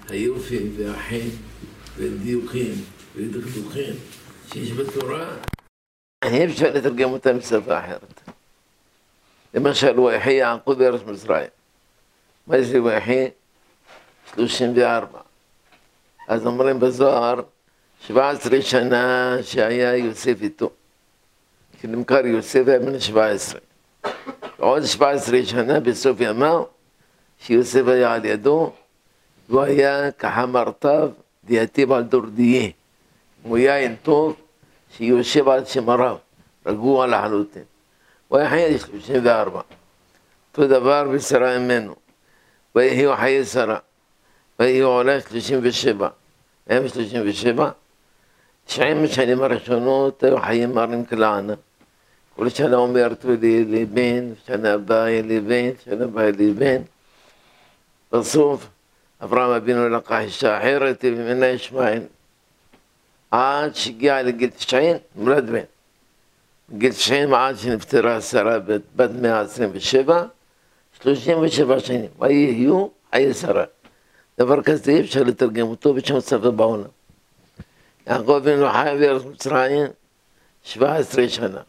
היופים והחן והדיוקים ודקדוקים שיש בתורה, אי אפשר לתרגם אותם בשפה אחרת. למשל, ויחי יעקב בארץ מצרים. מה זה ויחי? 34. אז אומרים בזוהר, 17 שנה שהיה יוסף איתו. כשנמכר יוסף היה בן 17. עוד 17 שנה בסוף ימיו, שיוסף היה על ידו, והוא היה כחמרתיו דייתיו על דורדיה. הוא יין טוב שיושב על שמריו, רגוע לחלוטין. הוא היה חיי 34. אותו דבר בשרה ממנו. ויהיו חיי שרה. ויהיו עולה 37. הם 37. 90 השנים הראשונות היו חיים מרים כלענה. כל שנה אומרת לי לבן, שנה הבאה לבן, שנה הבאה לבן. בסוף אברהם אבינו לקח אישה אחרת וממנה ישמעאל. עד שהגיע לגיל 90 נולד בן. בגיל 90 עד שנפטרה שרה בת 127, 37 שנים. ויהיו חיי שרה. דבר כזה אי אפשר לתרגם אותו בשום שפה בעולם. יעקב אבינו חי בארץ מצרים 17 שנה.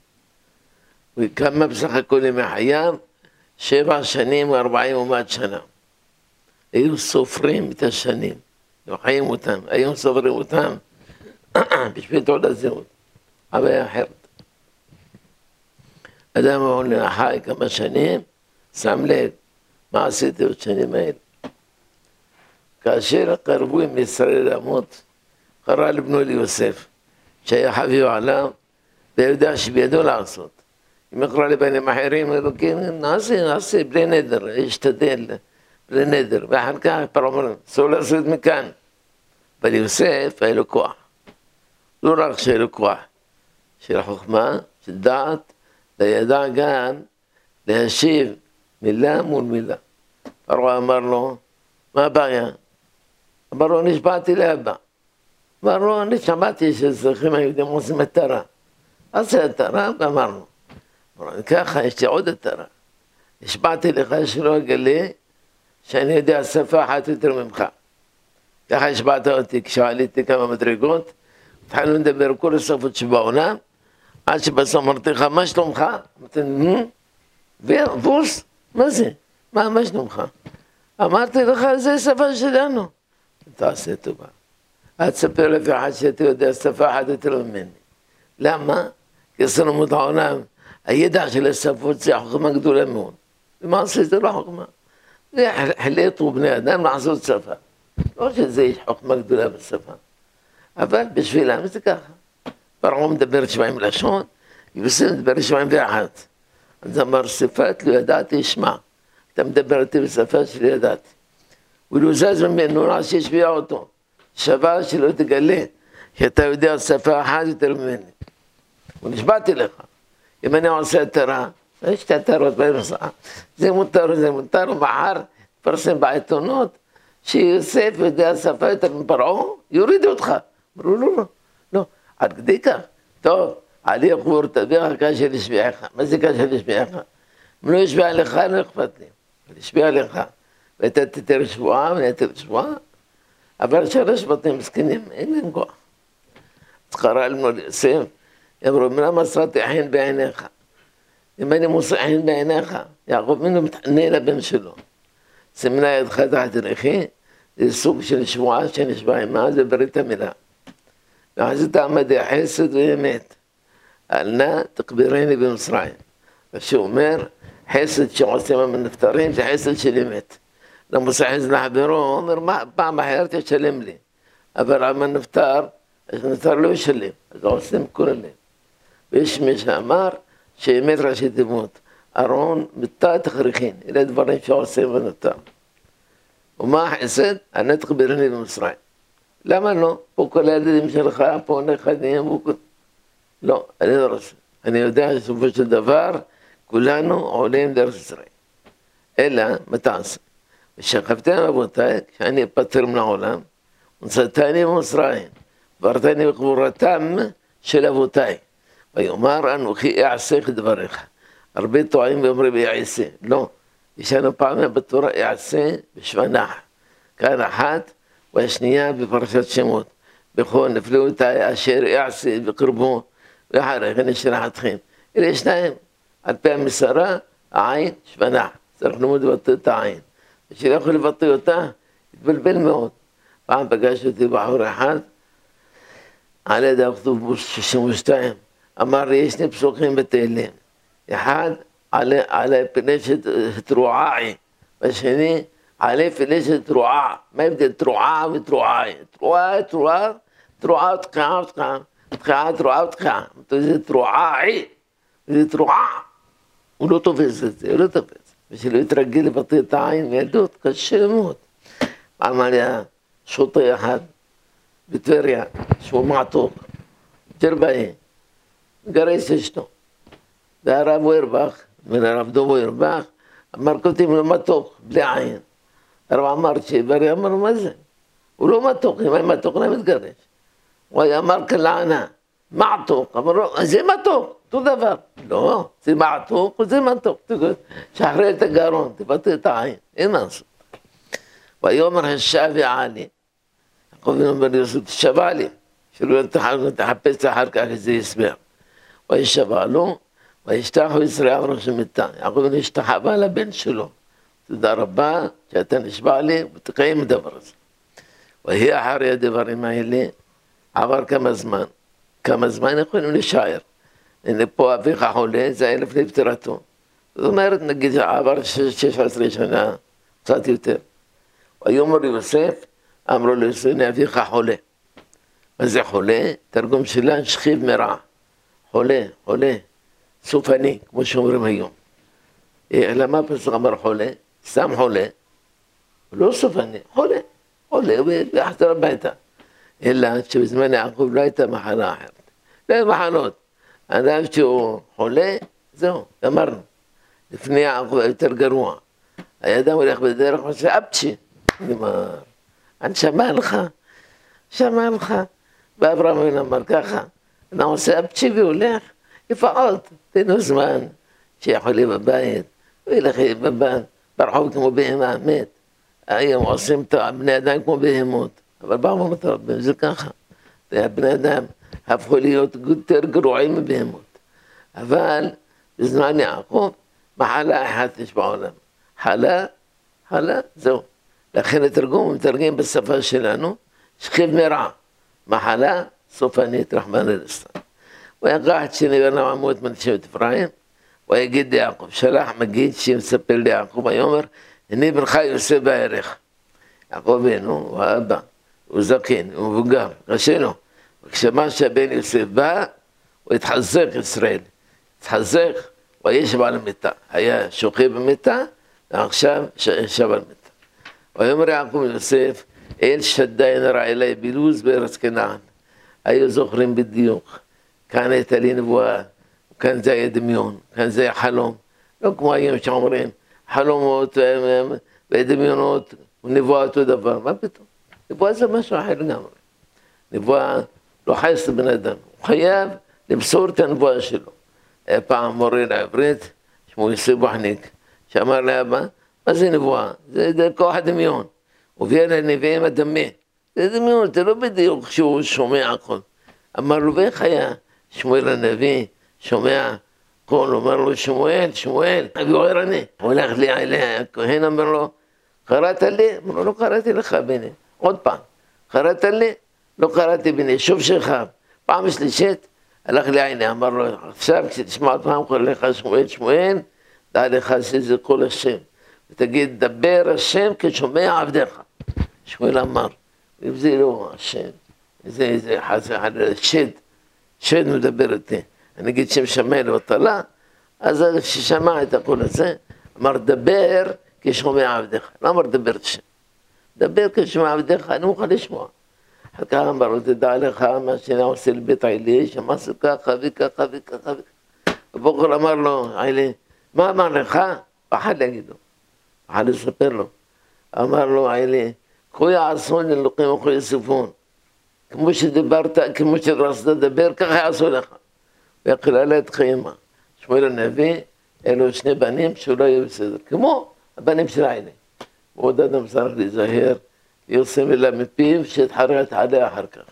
וכמה בסך הכל ימי חייו? 7 שנים ו40 ומעט שנה. היו סופרים את השנים, היו חיים אותם, היו סופרים אותם בשביל תעודת זהות. אבל אחרת. אדם הוא חי כמה שנים, שם לב, מה עשיתי עוד שנים האלה? כאשר קרבו עם ישראל למות, קרא לבנו ליוסף, שהיה חביב עליו, ויודע שבידו לעשות. אם יקרא לבנים אחרים, אלוקים, נעשה, בלי נדר, ישתדל, בלי נדר. ואחר כך פרעה אומר, אסור לעשות מכאן. אבל יוסף היה לו כוח. לא רק שהיה לו כוח, של חוכמה, של דעת, וידע גם להשיב מילה מול מילה. פרעה אמר לו, מה הבעיה? אמר לו, נשבעתי לאבא. אמר לו, אני שמעתי שצריכים היהודים עושים מטרה. עשה מטרה, ואמרנו. אמר לו, ככה, יש לי עוד מטרה. נשבעתי לך שלא אגלה שאני יודע שפה אחת יותר ממך. ככה השבעת אותי כשעליתי כמה מדרגות, התחלנו לדבר כל השפות שבעולם, עד שבסוף אמרתי לך, מה שלומך? אמרתי, ווס, מה זה? מה שלומך? אמרתי לך, זה שפה שלנו. תעשה טובה. אל תספר לפי אחד שאתה יודע שפה אחת יותר ממני. למה? כי סלומות העולם, הידע של השפות זה חוכמה גדולה מאוד. למעשה זה לא חוכמה. זה החליטו בני אדם לעשות שפה. לא שזה יש חוכמה גדולה בשפה. אבל בשבילם זה ככה. פרעה מדבר 70 לשון, יוסף מדבר 71. אז אמר, שפת לא ידעתי אשמע. אתה מדבר איתי בשפה שלא ידעתי. ולא זז ממנו רע שישביע אותו. שווה שלא תגלה שאתה יודע שפה אחת יותר ממני. ונשבעתי לך. אם אני עושה תרה, יש את התרות בארצה. זה מותר, ומחר תפרסם בעיתונות שיוסף יודע שפה יותר מפרעה, יורידו אותך. אמרו לא, עד כדי כך. טוב, עלי יחבור תביך כאשר ישביעך. מה זה כאשר ישביעך? אם לא ישביע לך, לא אכפת לי. ישביע לך. ואתה תתר שבועה, ואני אתר שבועה. אבל 3 בתים מסכנים, אין להם כוח. אז קרא לנו ליוסף, אמרו, למה מסרתי חן בעיניך? אם אני מוסר חן בעיניך, יעקב אבינו מתחנן לבן שלו. סימנה ידך תחת רכי, זה סוג של שבועה שנשבע עמה, זה ברית המילה. ועשית עמדי חסד ואמת, אל נא תקבירני במצרים. ושהוא אומר, חסד שעושים המנפטרים זה חסד של אמת. למוסר חסד לחברו, הוא אומר, פעם אחרת ישלם לי. אבל המנפטר, הנפטר לא ישלם, אז עושים כל הלב. ויש מי שאמר, שאמת ראשי תיבות, ארון מיתה תכריכין, אלה דברים שעושים בנפטר. ומה החסד? אל תקבירני במצרים. למה לא? פה כל הילדים שלך, פה נכדים, לא, אני לא רוצה. אני יודע שבסופו של דבר, כולנו עולים לארץ ישראל. אלא, מה תעשה? ושכבתם אבותיי, כשאני אפטר מן העולם, ונשאתני במצרים, ועברתני בקבורתם של אבותיי. ויאמר אנוכי אעשה כדבריך. הרבה טועים ואומרים יעשה. לא, יש לנו פעמים בתורה יעשה בשבנח. כאן אחת, והשנייה בפרשת שמות. בכל נפלו אותה אשר יעשה בקרבו, ואחרי כן ישלח אתכם. אלה שניים, על פי המסרה, העין שבנה. צריך ללמוד לבטא את העין. כשלא יכול לבטא אותה, התבלבל מאוד. פעם פגשתי אותי בחור אחד, על ידי הכתוב 62, אמר לי, יש שני פסוקים בתהילים. אחד, עלי פלשת תרועי, והשני, עלי פלשת תרועה. מה ההבדל? תרועה ותרועי. תרועה, תקעה, תרועה, תקעה. זה תרועי, זה תרועה. הוא לא תופס את זה, הוא לא תופס. ושלא יתרגל לבטא את העין מילדות, קשה מאוד. אמר לי, שוטה אחד בטבריה, שהוא מעתוק, ג'רבאי, גרס אשתו. והרב ווירבך, הרב דוב ווירבך, אמר כותבים לו מתוק, בלי עין. הרב אמר שברי, אמר מה זה? הוא לא מתוק, אם היה מתוק, לא מתגרש. הוא היה אמר כלענה, מעתוק, אמר לו, זה מתוק, אותו דבר. לא, זה מעתוק וזה מתוק. שחרר את הגרון, תבטא את העין, אין מה לעשות. ויאמר השבי עלי, יעקב אומר יוסף, תשבע לי, שלא תחפש אחר כך איזה הסבר. וישבע לו, וישתחו ישראל ראש המיטה. יעקב השתחווה לבן שלו. תודה רבה שאתה נשבע לי ותקיים את הדבר הזה. ויהי אחרי הדברים האלה, עבר כמה זמן יכולים לשער. הנה פה אביך חולה, זה היה לפני פטירתו. זאת אומרת, נגיד, עבר 16 שנה, קצת יותר. ויאמר יוסף, אמרו ליוסף, הנה אביך חולה. מה זה חולה? תרגום שלה, שכיב מרע. חולה, סופני, כמו שאומרים היום. למה הפסוק אמר חולה? סתם חולה. לא סופני, חולה, ויחזר הביתה. אלא שבזמן יעקב לא הייתה מחלה אחרת. לא היו מחלות. אדם שהוא חולה, זהו, אמרנו. לפני יעקב יותר גרוע. האדם הולך בדרך ועושה אפצ'י. נאמר, אני שמע לך. ואברהם אבינו אמר ככה, אני עושה אפצ'י והולך, לפחות, תנו זמן שיכול להיות בבית, וילך ברחוב כמו בהמה, מת. היום עושים את בני אדם כמו בהמות, אבל באו מטרבים, זה ככה. בני אדם הפכו להיות יותר גרועים מבהמות. אבל בזמן יעקב, מחלה אחת יש בעולם. חלה, זהו. לכן מתרגם בשפה שלנו, שכיב מרע. מחלה סופנית, רחמנא ליצלן. ויקח את שני בן עמוד מנשבת אפרים, ויגיד ליעקב, שלח מגיד שמספר ליעקב, ויאמר, הנה בנך יוסף בערך. יעקב אבינו, הוא האבא, הוא זקן, הוא מבוגר, קשה לו. וכשמה שהבן יוסף בא, הוא התחזק ישראל. התחזק, וישב על המיטה. היה שוכב במיטה, ועכשיו ישב על המיטה. ויאמר יעקב יוסף, אל שדי נראה אליי בלוז בארץ כנען. היו זוכרים בדיוק. כאן הייתה לי נבואה, כאן זה היה דמיון, כאן זה היה חלום. לא כמו היום שאומרים, חלומות ודמיונות ונבואה אותו דבר. מה פתאום? נבואה זה משהו אחר לגמרי. נבואה לא חייס לבן אדם. הוא חייב למסור את הנבואה שלו. היה פעם מורה לעברית, שמו יוסף בוחניק, שאמר לאבא, מה זה נבואה? זה כוח הדמיון. הוביל לנביאים הדמה. זה דמיון, זה לא בדיוק שהוא שומע הכל. אמר לו, ואיך היה שמואל הנביא, שומע קול, אומר לו, שמואל, אבי עורר אני. הוא הולך לי אליה, הכהן אמר לו, קראת לי? אמר לו, לא קראתי לך בני. עוד פעם, קראת לי? לא קראתי בני, שוב שכב. פעם שלישית, הלך לי עיני, אמר לו, עכשיו כשתשמע פעם קורא לך שמואל, דע לך שזה קול השם. ותגיד, דבר השם כשומע עבדיך. שמואל אמר, אם זה לא השם, זה שד מדבר איתי. אני אגיד שם שמאל וטלה, אז כששמע את הקול הזה, אמר, דבר כשומע עבדיך. לא אמר, דבר השם. דבר כשומע עבדיך, אני מוכן לשמוע. אחר כך אמר לו, תדע לך מה שאני עושה לבית עילי, שמעשו ככה וככה וככה. הבוקר אמר לו, עילי, מה אמר לך? פחד להגיד לו. פחד לספר לו. אמר לו, עילי, קחו יעשון ללוקים וכו יספון. כמו שדיברת, כמו שרצת לדבר, ככה יעשו לך. ויקלה את חיימה. שמואל הנביא, אלו שני בנים שלא היו בסדר. כמו הבנים של עילי. ועוד אדם צריך להיזהר יוצא מילה מפיו שהתחרט עליה אחר כך.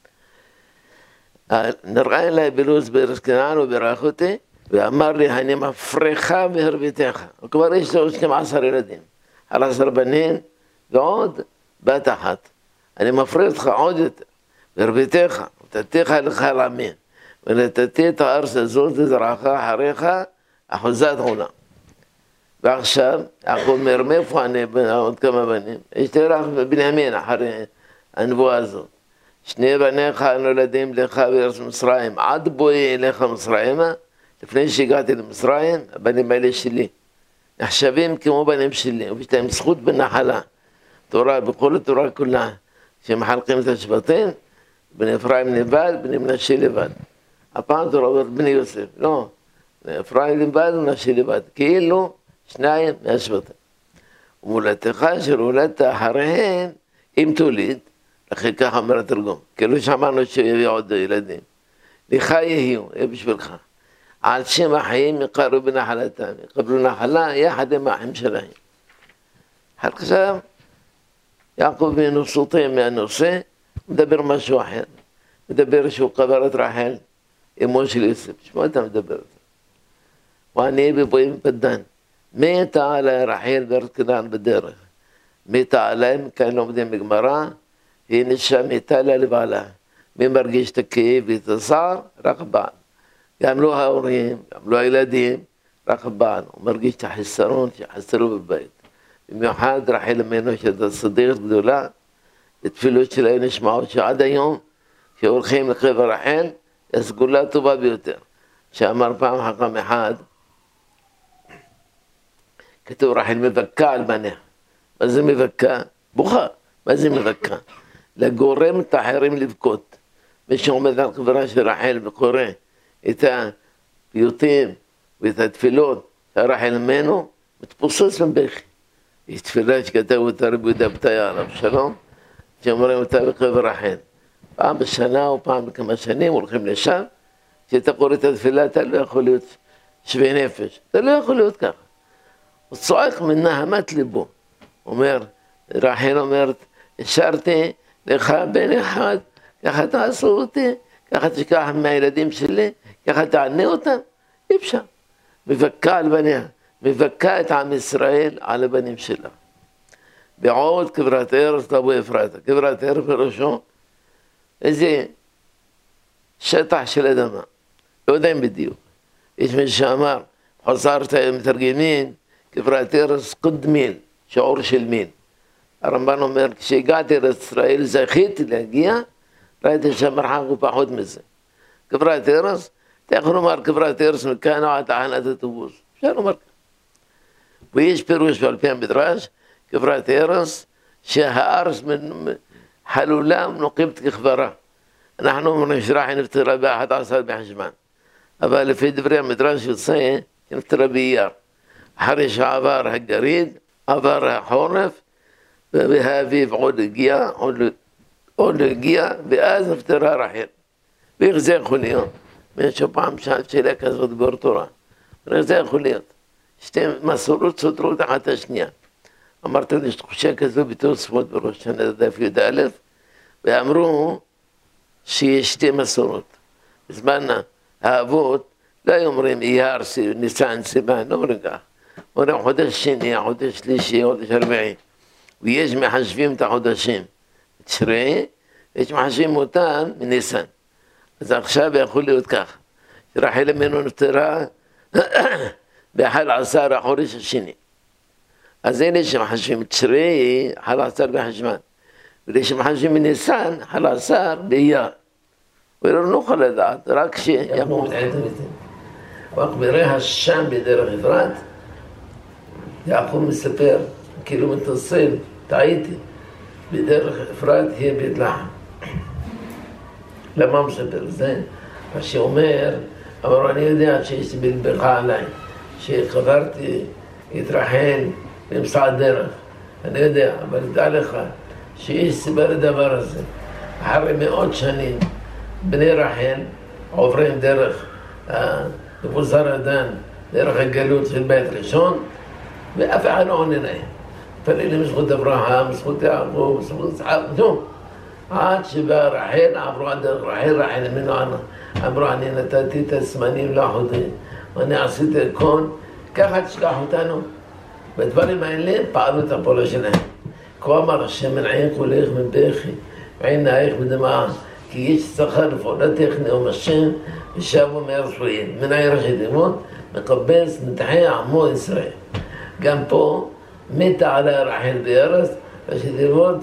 נראה אליי בלוז בארץ כנען ובירך אותי, ואמר לי, אני מפריך והרביתך. כבר יש לו 12 ילדים, 11 בנים ועוד בת אחת. אני מפריך אותך עוד יותר, והרביתך, ותתיך לך לעמים, ונתתי את הארץ הזאת לזרעך אחריך, אחוזת עולם. ועכשיו, יעקב אומר, מאיפה אני עוד כמה בנים? יש לי רק בנימין אחרי הנבואה הזאת. שני בניך נולדים לך בארץ מצרים, עד בואי אליך מצרימה, לפני שהגעתי למצרים, הבנים האלה שלי. נחשבים כמו בנים שלי, ויש להם זכות בנחלה. תורה, בכל התורה כולה, שמחלקים את השבטים, בני אפרים לבד, בני מנשה לבד. הפעם תורה אומרת בני יוסף, לא, בני אפרים לבד ומנשה לבד, כאילו שניים מהשבטים. ומולדתך אשר הולדת אחריהן, אם תוליד, לכן ככה אומר התרגום, כאילו שאמרנו שיביא עוד ילדים. לך יהיו, יהיה בשבילך. על שם החיים יקרו בנחלתם, יקבלו נחלה יחד עם האחים שלהם. עכשיו, יעקב אבינו סוטה מהנושא, מדבר משהו אחר. מדבר שהוא קבר את רחל, אמו של יוסף. שמה אתה מדבר את זה? ואני בבואי מפדן. מתה עלי רחל בארץ כנען בדרך. מתה עלי, כאן לומדים בגמרא, היא נשה מתה לה לבעלה. מי מרגיש את הכאב ואת הצער? רק הבעל. גם לא ההורים, גם לא הילדים, רק הבעל. הוא מרגיש את החיסרון שחסרו בבית. במיוחד רחל אמנו שהייתה צדיקת גדולה, התפילות שלהם נשמעות שעד היום, שהולכים לקבר רחל, היא הסגולה הטובה ביותר. שאמר פעם חכם אחד, כתוב רחל מבכה על בניה. מה זה מבכה? בוכה. מה זה מבכה? לגורם את האחרים לבכות. מי שעומד על קברה של רחל וקורא את הפיוטים ואת התפילות של רחל אמנו, מתפוסס מבכי. יש תפילה שכתב אותה רבי יהודה פתיה עליו שלום, שאומרים אותה בקבר רחל. פעם בשנה או פעם בכמה שנים הולכים לשם, כשאתה קורא את התפילה אתה לא יכול להיות שווה נפש, אתה לא יכול להיות ככה. הוא צועק מנהמת ליבו, אומר, רחל אומרת, השארתי לך בן אחד, ככה תעשו אותי, ככה תשכח מהילדים שלי, ככה תענה אותם, אי אפשר. מבכה על בניה, מבכה את עם ישראל על הבנים שלה. בעוד כברת ארץ תבוא אפרתה, כברת ארץ בראשו, איזה שטח של אדמה, לא יודעים בדיוק. יש מי שאמר, חוזרת מתרגמים, כברת ארץ קודמיל, שיעור של מיל. הרמב"ן אומר, כשהגעתי לישראל, זכיתי להגיע, ראיתי שהמרחק הוא פחות מזה. כברת ארץ, אתה יכול לומר כברת ארץ מכאן או עד תחנת אוטובוס, אפשר לומר כך. ויש פירוש על פי המדרש, כברת ארץ, שהארץ חלולה נוקבת ככברה. אנחנו אומרים שרחל נפטרה ב-11 בחשוון, אבל לפי דברי המדרש יוצא, נפטרה באייר. אחרי שעבר הגריד, עבר החורף, והאביב עוד הגיע, ואז נפטרה רחל. ואיך זה יכול להיות? פעם שאלה כזאת דבר תורה. ואיך זה יכול להיות? שתי מסורות סותרות אחת השנייה. אמרת לי, יש תחושה כזו בתוספות בראש שנה דף י"א, ואמרו שיש שתי מסורות. בזמן האבות לא היו אומרים אייר, ניסן, סיוון, לא אומרים כך. אומרים חודש שני, חודש שלישי, חודש רביעי. ויש מחשבים את החודשים. תשרי, יש מחשבים אותם מניסן. אז עכשיו יכול להיות כך. רחל אמנו נפטרה ב-11 החודש השני. אז אלה שמחשבים תשרי, 11 בחשוון. ואלה שמחשבים מניסן, 11 באייר. ולא נוכל לדעת, רק שיעקב מתעד את זה. רק ברהש שם בדרך אפרת, יעקב מספר, כאילו מתנצל, טעיתי, בדרך אפרת היא בית לחם. למה הוא מספר את זה? מה שאומר, אבל אני יודע שיש בלבך עליי, שחברתי את רחל באמצע הדרך. אני יודע, אבל תדע לך שיש סיבה לדבר הזה. אחרי מאות שנים, בני רחל עוברים דרך מבוזר הדן, דרך הגלות של בית ראשון, ואף אחד לא עונה להם. מתפללים בזכות אברהם, בזכות יעקב, בזכות יצחק, נו. עד שבא רחל, עברו עד רחל, רחל ממנו אמרו, אני נתתי את הזמנים לאחותי, ואני עשיתי הכל, ככה תשלח אותנו. בדברים האלה פעלו את הפעולה שלהם. כה אמר השם מנעייך ולך מבכי, ועינייך מדמעה, כי יש שכר לפעולתך נאום השם, ושבו מארץ פריאים. מנעי ראשי תיבות, מקבץ נתחי עמו ישראל. גם פה, מתה עליה רחל בארץ, ראשי תיבות,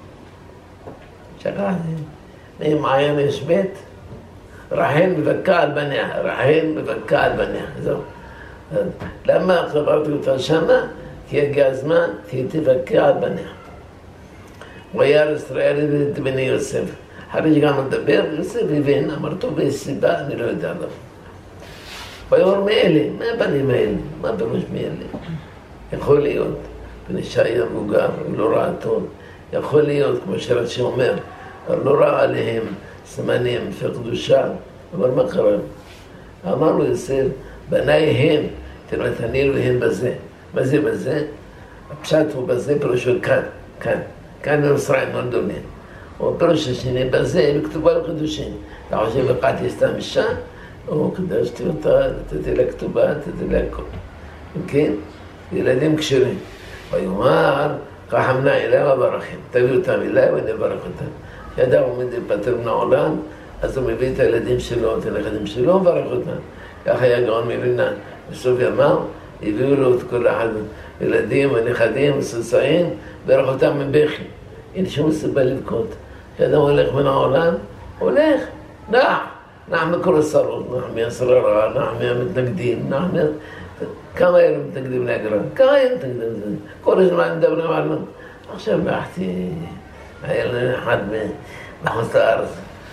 שכחתי, מעיין יש בית, רחל מבכה על בניה, רחל מבכה על בניה, זהו. למה חברתי אותה שמה? כי הגיע הזמן, כי היא תבכה על בניה. וירא ישראל את בני יוסף. אחרי שגם לדבר, יוסף הבין, אמרתו בסיבה, אני לא יודע למה. ויאמר מאלה, מה הבנים האלה? מה פירוש מאלה? יכול להיות, בן ישי המבוגר, הוא לא ראה טוב. יכול להיות, כמו שרש"י אומר, לא ראה עליהם סימנים וקדושה, אבל מה קרה? אמר לו יוסף, בניי הם, תראה, תניעו להם בזה. מה זה בזה? הפשט הוא בזה, פירושו כאן, כאן. כאן במצרים נולדו להם. או פירוש השני, בזה, בכתובה לקדושים. אתה חושב, לקחתי סתם אישה, או קדשתי אותה, נתתי לה כתובה, נתתי לה הכל. כן? ילדים קשרים. ויאמר, חכמנה אליי וברכם. תביאו אותם אליי ואני אברך אותם. כשאדם עומד להיפטר מן העולם, אז הוא מביא את הילדים שלו, את הנכדים שלו, וברך אותם. כך היה גאון מווילנה. בסוף ימיו, הביאו לו את כל אחד, ילדים ונכדים וסוסאים, ברך אותם מבכי. אין שום סיבה לבכות. כשאדם הולך מן העולם, הולך, נח מכל השרות, נח מהשררה, נח מהמתנגדים, נח מה... כמה אלה מתנגדים להגרם? כמה אלה מתנגדים לזה? כל הזמן מדברים עליו. עכשיו באחתי, היה לנו אחד מחוץ לארץ,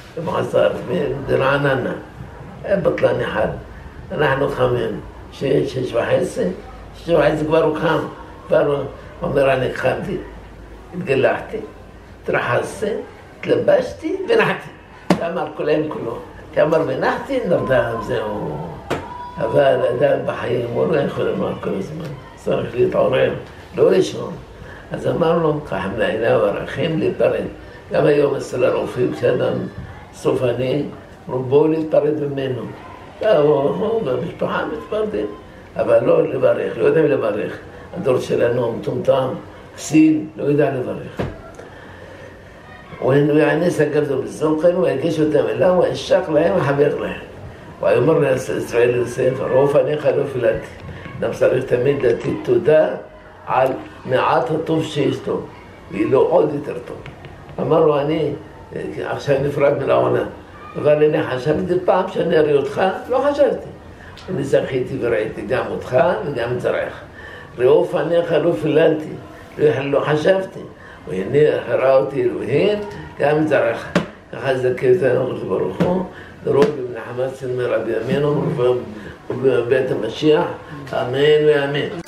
ברעננה, היה בטלן אחד. אנחנו חמים, 6:30, כבר הוא חם. כבר הוא אומר, אני חמתי, התגלחתי, התרחסתי, התלבשתי ונחתי. אמר כולם כולו. אמר ונחתי, נרדם, זהו. אבל אדם בחיים הוא לא יכול לומר כל הזמן. צריך להתעורר, לא לישון. אז אמר לו, חכמנה אליי וברכם להיפרד. גם היום אצל הרופאים, כשאדם סופני, רובו להתפרד ממנו. הוא במשפחה מתפרדים, אבל לא לברך, לא יודעים לברך. הדור שלנו מטומטם, כסיל, לא יודע לברך. הוא יענס הגבזו בזוכן, הוא יגיש אותם אליו, הוא ישק להם וחבר להם. ויאמר לישראל יוסף, רוב פניך לא פיללתי. אדם צריך תמיד לתת תודה על מעט הטוב שיש טוב, והיא לא עוד יותר טוב. אמר לו, אני עכשיו נפרד מן העולם, אבל אני חשבתי פעם שאני אראה אותך, לא חשבתי. אני זכיתי וראיתי גם אותך וגם את זרעך. ראו פניך לא פיללתי, לא חשבתי. והנה הראה אותי אלוהים, גם את זרעך. ככה זכית הקדוש ברוך הוא, דרור בבן חמאס מרבי אמינו ובבית המשיח, אמן ואמן.